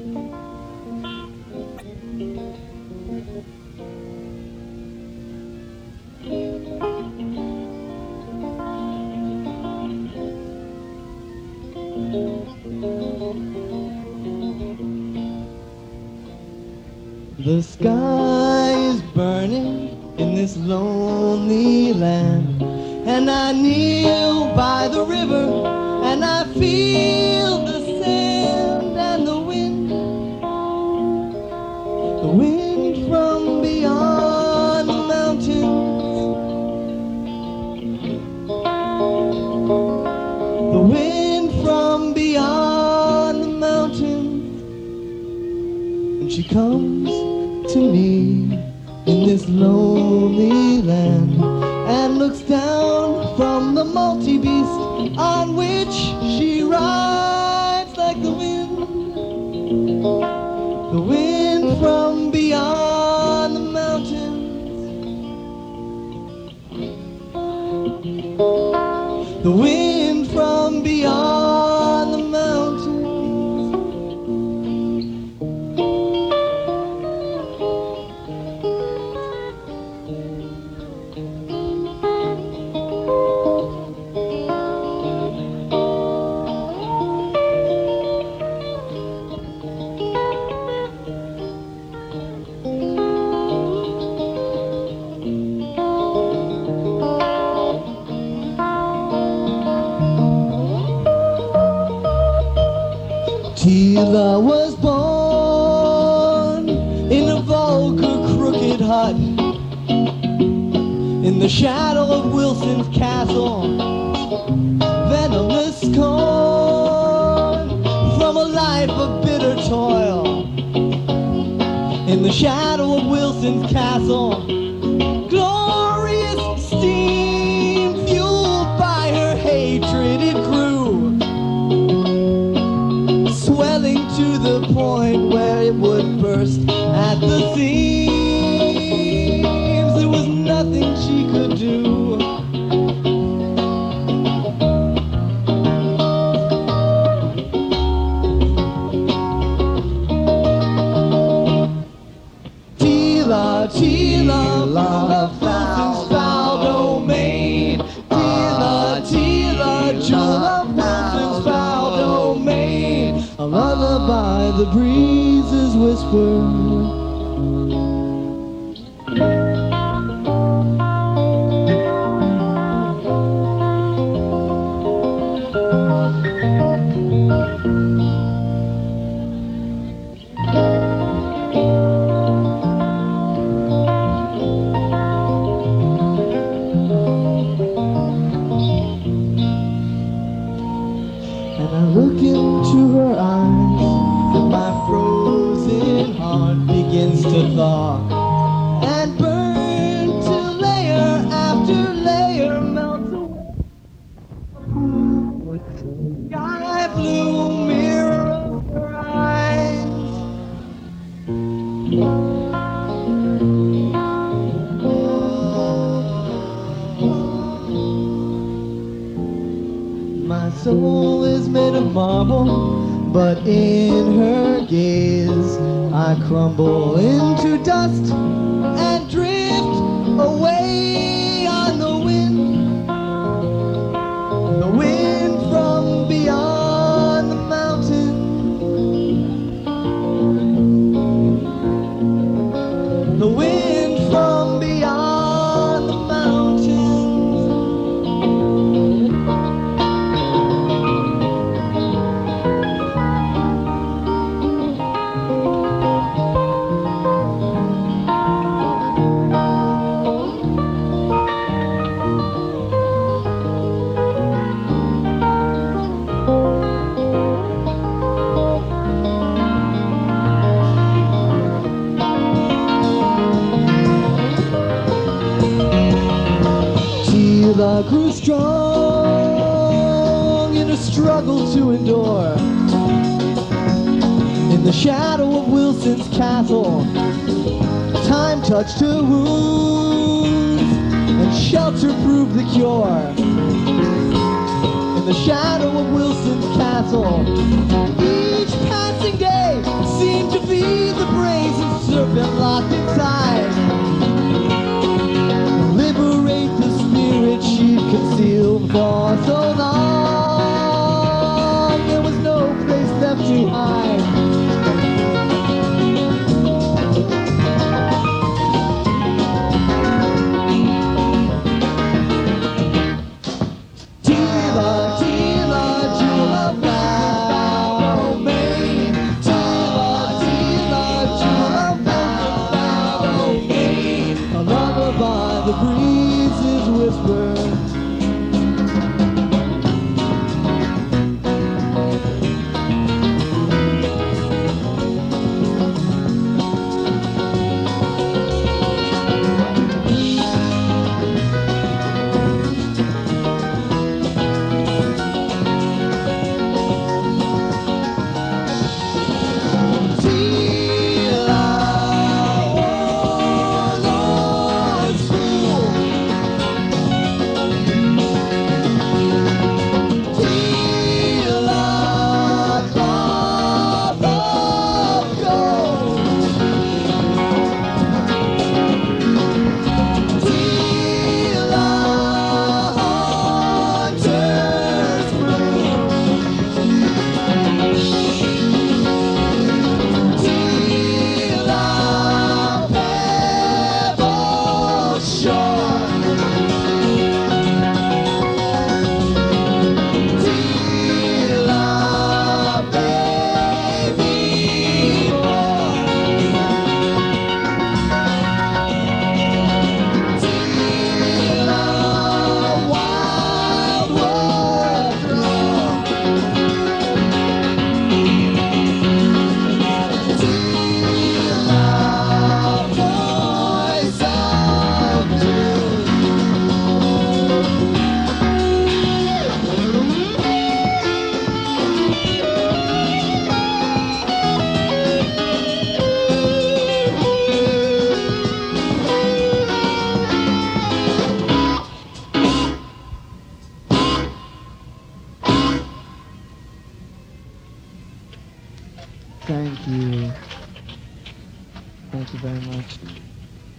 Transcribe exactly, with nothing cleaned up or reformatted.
The sky is burning in this lonely land, and I kneel by the river and I feel the sand and the wind, the wind from beyond the mountains, the wind from beyond the mountains, and she comes to me in this lonely land and looks down from the multi-beast on which she rides like the wind, the wind from beyond the mountains, the wind from beyond the mountains. Tila was born in a vulgar, crooked hut in the shadow of Wilson's castle. Venomous corn from a life of bitter toil in the shadow of Wilson's castle. Glorious steam fueled by her hatred, it grew, swelling to the point where it would burst at the seams. There was nothing she could do. Tila, Tila, Tila, Wilson's foul domain. Tila, Tila, jewel of Wilson's foul domain. A lullaby the breezes whisper. And I look into her eyes, and my frozen heart begins to thaw and burn till layer after layer melts away. Sky blue mirror of her eyes. My soul is made of marble, but in her gaze I crumble into dust and drift away on the wind, the wind from beyond the mountain, the wind from beyond the mountains. Tila grew strong in a struggle to endure in the shadow of Wilson's castle. Time touched her wounds and shelter proved the cure in the shadow of Wilson's castle. Each passing day seemed me high. The breezes whisper. Thank you. Thank you very much.